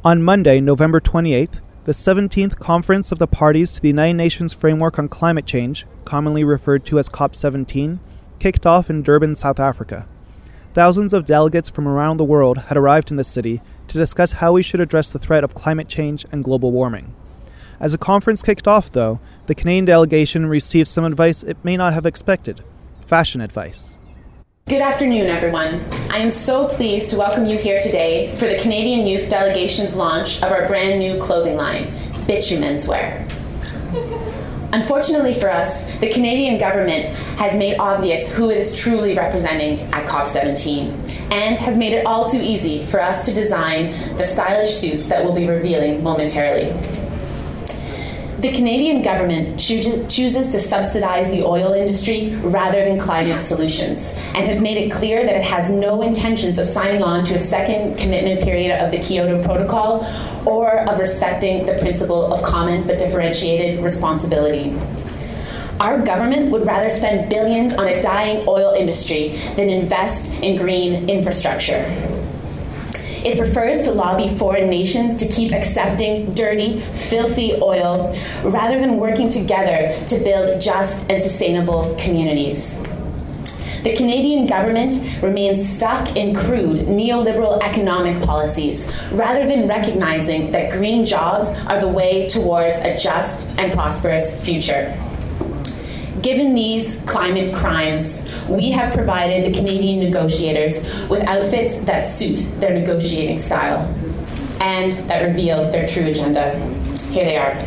On Monday, November 28th, the 17th Conference of the Parties to the United Nations Framework on Climate Change, commonly referred to as COP17, kicked off in Durban, South Africa. Thousands of delegates from around the world had arrived in the city to discuss how we should address the threat of climate change and global warming. As the conference kicked off, though, the Canadian delegation received some advice it may not have expected: fashion advice. Good afternoon, everyone. I am so pleased to welcome you here today for the Canadian Youth Delegation's launch of our brand new clothing line, Bitchu Menswear. Unfortunately for us, the Canadian government has made obvious who it is truly representing at COP17 and has made it all too easy for us to design the stylish suits that we'll be revealing momentarily. The Canadian government chooses to subsidize the oil industry rather than climate solutions, and has made it clear that it has no intentions of signing on to a second commitment period of the Kyoto Protocol or of respecting the principle of common but differentiated responsibility. Our government would rather spend billions on a dying oil industry than invest in green infrastructure. It prefers to lobby foreign nations to keep accepting dirty, filthy oil rather than working together to build just and sustainable communities. The Canadian government remains stuck in crude neoliberal economic policies rather than recognizing that green jobs are the way towards a just and prosperous future. Given these climate crimes, we have provided the Canadian negotiators with outfits that suit their negotiating style and that reveal their true agenda. Here they are.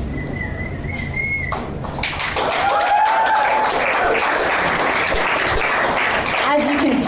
As you can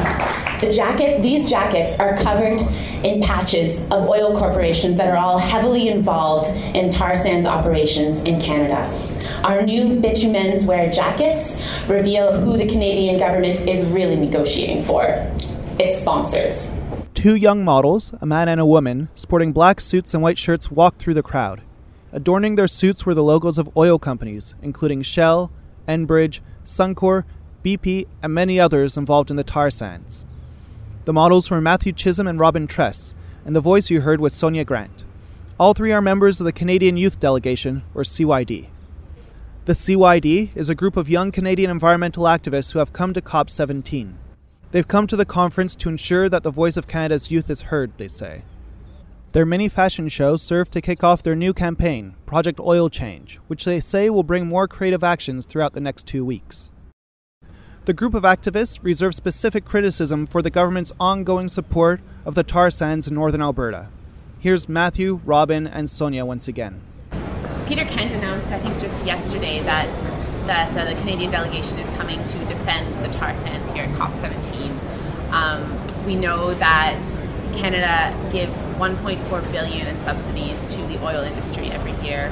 see, these jackets are covered in patches of oil corporations that are all heavily involved in tar sands operations in Canada. Our new Bitchu Menswear jackets reveal who the Canadian government is really negotiating for: its sponsors. Two young models, a man and a woman, sporting black suits and white shirts, walked through the crowd. Adorning their suits were the logos of oil companies, including Shell, Enbridge, Suncor, BP, and many others involved in the tar sands. The models were Matthew Chisholm and Robin Tress, and the voice you heard was Sonia Grant. All three are members of the Canadian Youth Delegation, or CYD. The CYD is a group of young Canadian environmental activists who have come to COP17. They've come to the conference to ensure that the voice of Canada's youth is heard, they say. Their mini fashion show served to kick off their new campaign, Project Oil Change, which they say will bring more creative actions throughout the next 2 weeks. The group of activists reserve specific criticism for the government's ongoing support of the tar sands in northern Alberta. Here's Matthew, Robin, and Sonia once again. Peter Kent announced, I think just yesterday, that the Canadian delegation is coming to defend the tar sands here at COP17. We know that Canada gives $1.4 billion in subsidies to the oil industry every year.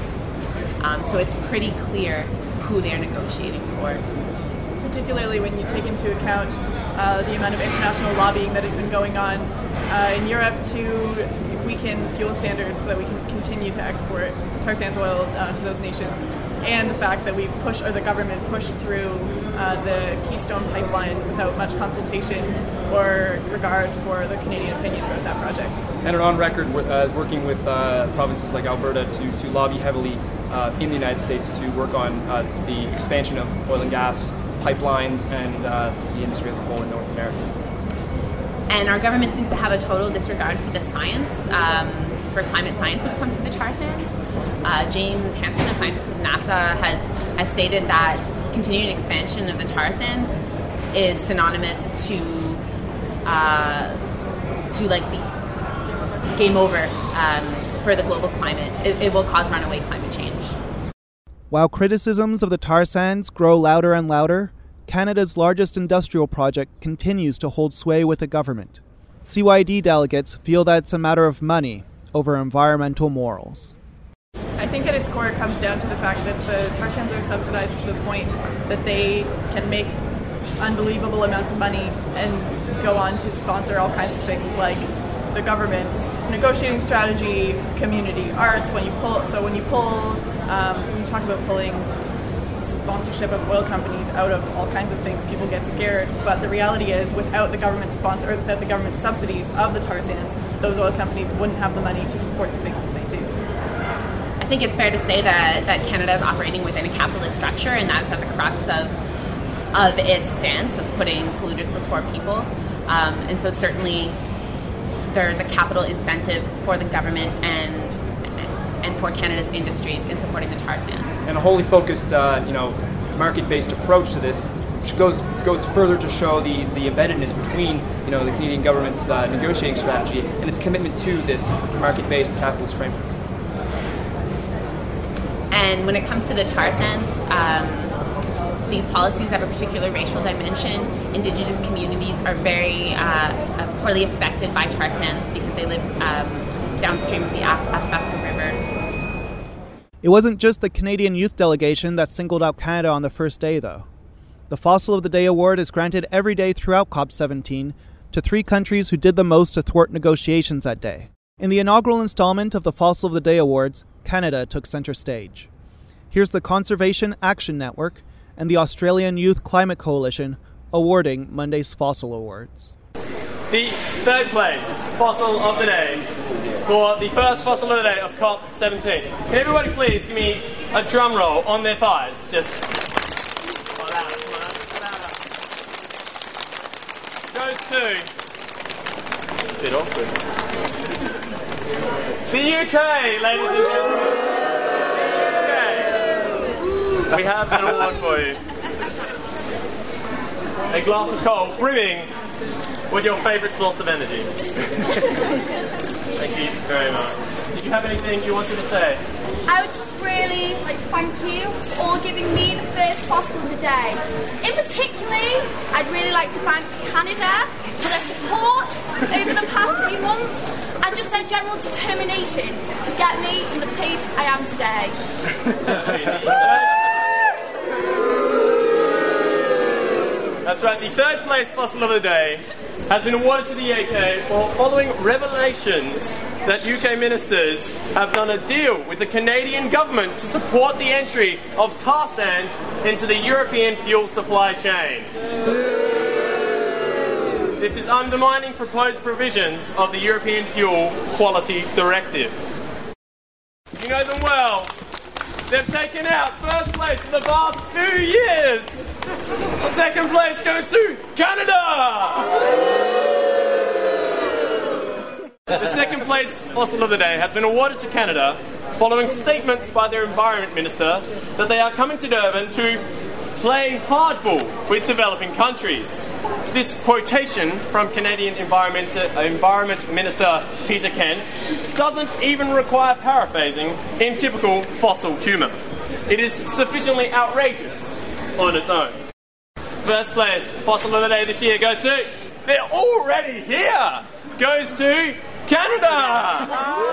So it's pretty clear who they're negotiating for. Particularly when you take into account the amount of international lobbying that has been going on in Europe to weaken fuel standards so that we can continue to export tar sands oil to those nations, and the fact that the government pushed through the Keystone Pipeline without much consultation or regard for the Canadian opinion about that project. And are on record as working with provinces like Alberta to lobby heavily in the United States to work on the expansion of oil and gas pipelines and the industry as a whole in North America. And our government seems to have a total disregard for the science, for climate science when it comes to the tar sands. James Hansen, a scientist with NASA, has stated that continuing expansion of the tar sands is synonymous to like the game over for the global climate. It will cause runaway climate change. While criticisms of the tar sands grow louder and louder, Canada's largest industrial project continues to hold sway with the government. CYD delegates feel that it's a matter of money over environmental morals. I think at its core it comes down to the fact that the tar sands are subsidized to the point that they can make unbelievable amounts of money and go on to sponsor all kinds of things like the government's negotiating strategy, community arts. When you talk about pulling sponsorship of oil companies out of all kinds of things, people get scared. But the reality is, without the government sponsor, or without the government subsidies of the tar sands, those oil companies wouldn't have the money to support the things that they do. I think it's fair to say that Canada is operating within a capitalist structure, and that's at the crux of its stance of putting polluters before people. And so certainly there's a capital incentive for the government and for Canada's industries in supporting the tar sands. And a wholly focused, market-based approach to this, which goes further to show the embeddedness between, the Canadian government's negotiating strategy and its commitment to this market-based capitalist framework. And when it comes to the tar sands, these policies have a particular racial dimension. Indigenous communities are very poorly affected by tar sands because they live downstream of the Athabasca River. It wasn't just the Canadian youth delegation that singled out Canada on the first day, though. The Fossil of the Day award is granted every day throughout COP17 to 3 countries who did the most to thwart negotiations that day. In the inaugural installment of the Fossil of the Day awards, Canada took center stage. Here's the Conservation Action Network and the Australian Youth Climate Coalition awarding Monday's Fossil Awards. The third place Fossil of the Day for the first Fossil of the Day of COP17. Can everybody please give me a drum roll on their thighs? Just louder. Goes to... It's a bit awkward. The UK, ladies and gentlemen. UK. We have an award for you. A glass of coal brimming with your favourite source of energy. Thank you very much. Did you have anything you wanted to say? I would just really like to thank you for all giving me the first Fossil of the Day. In particular, I'd really like to thank Canada for their support over the past few months and just their general determination to get me in the place I am today. That's right, the third place Fossil of the Day has been awarded to the UK for following revelations that UK ministers have done a deal with the Canadian government to support the entry of tar sands into the European fuel supply chain. This is undermining proposed provisions of the European Fuel Quality Directive. You know them well. They've taken out first place for the past 2 years. Second place goes to Canada. The second place Fossil of the Day has been awarded to Canada following statements by their Environment Minister that they are coming to Durban to play hardball with developing countries. This quotation from Canadian Environment Minister Peter Kent doesn't even require paraphrasing in typical Fossil humour. It is sufficiently outrageous on its own. First place Fossil of the Day this year goes to... They're already here! Goes to Canada!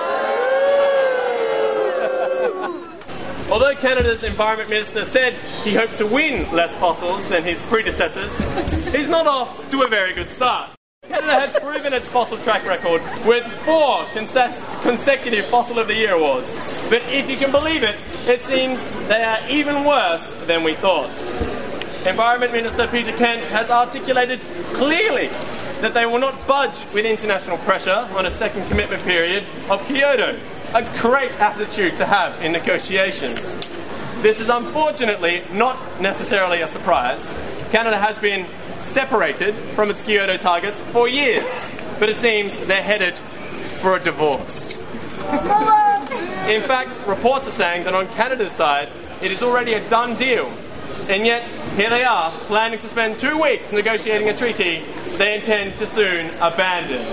Although Canada's Environment Minister said he hoped to win less fossils than his predecessors, he's not off to a very good start. Canada has proven its fossil track record with 4 consecutive Fossil of the Year awards. But if you can believe it, it seems they are even worse than we thought. Environment Minister Peter Kent has articulated clearly that they will not budge with international pressure on a second commitment period of Kyoto. A great attitude to have in negotiations. This is unfortunately not necessarily a surprise. Canada has been separated from its Kyoto targets for years, but it seems they're headed for a divorce. In fact, reports are saying that on Canada's side, it is already a done deal. And yet, here they are, planning to spend 2 weeks negotiating a treaty they intend to soon abandon.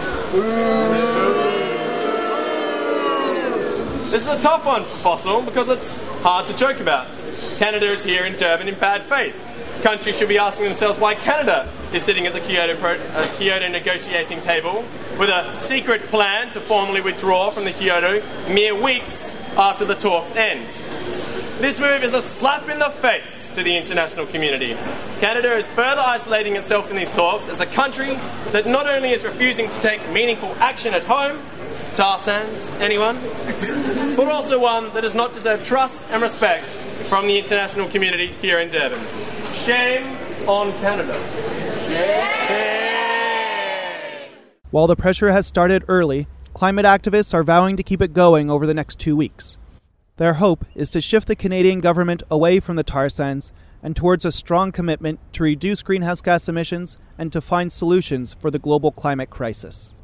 This is a tough one for Fossil because it's hard to joke about. Canada is here in Durban in bad faith. Countries should be asking themselves why Canada is sitting at the Kyoto negotiating table with a secret plan to formally withdraw from the Kyoto mere weeks after the talks end. This move is a slap in the face to the international community. Canada is further isolating itself in these talks as a country that not only is refusing to take meaningful action at home, tar sands, anyone? but also one that does not deserve trust and respect from the international community here in Durban. Shame on Canada. While the pressure has started early, climate activists are vowing to keep it going over the next 2 weeks. Their hope is to shift the Canadian government away from the tar sands and towards a strong commitment to reduce greenhouse gas emissions and to find solutions for the global climate crisis.